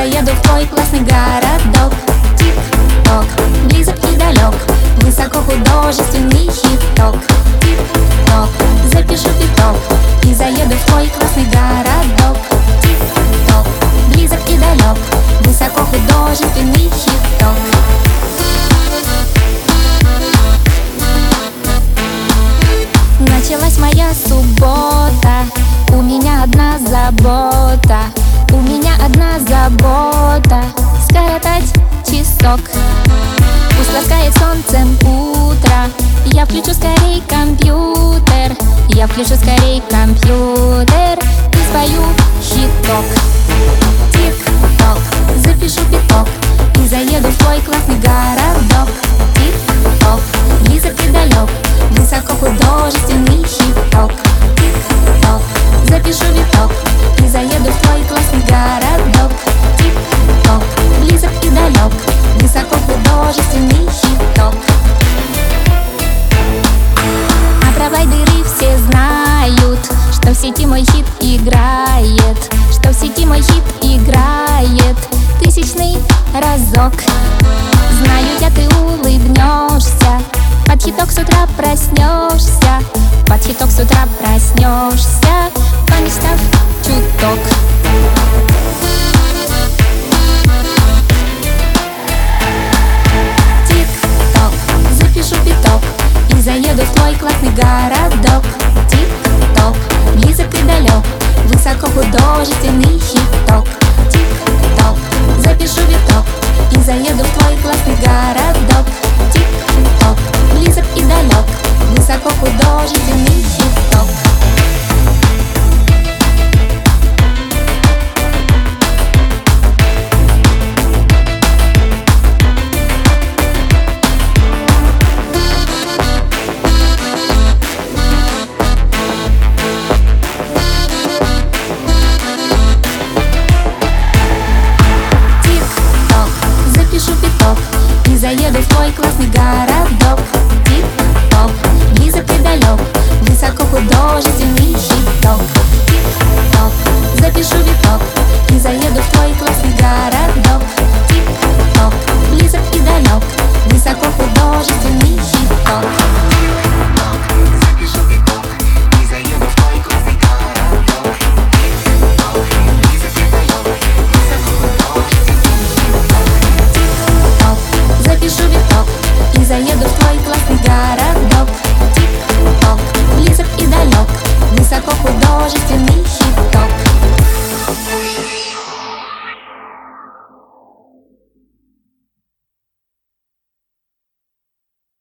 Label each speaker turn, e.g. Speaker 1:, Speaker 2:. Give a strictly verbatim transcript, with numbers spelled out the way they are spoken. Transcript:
Speaker 1: заеду в твой классный городок. Тик-ток, близок и далек, высокохудожественный хит-ток. Тик-ток, запишу биток и заеду в твой классный городок. Тик-ток, близок и далек, высокохудожественный хит-ток. Началась моя суббота, у меня одна забота, у меня одна забота — скоротать часок. Пусть ласкает солнцем утро, я включу скорей компьютер, я включу скорей компьютер и спою хиток. Тик-ток, запишу биток и заеду в твой классный городок. Тик-ток, близок и далек, высокохудожественный хит-ток. Тик-ток, запишу биток и заеду в твой классный городок. Тик-ток, близок и далек, высокохудожественный хит-ток. А провайдеры все знают, что в сети мой хит играет, что в сети мой хит играет тысячный разок. Знаю я, ты улыбнешься, под хиток с утра проснешься, под хиток с утра проснешься, помечтав чуток. Тик-ток, запишу биток и заеду в твой классный городок. Тик-ток, близок и далек, высокохудожественный хит-ток. Тик-ток, запишу биток и заеду в твой классный городок. Тик-ток, близок и далек, высокохудожественный хит-ток. И заеду в твой классный городок. Тик-ток, близок и далек, высокохудожественный хит-ток. Тик-ток, запишу биток и заеду в твой классный городок. Тик-ток, близок и далек, высокохудожественный хит-ток. Запишу биток и заеду в твой классный городок.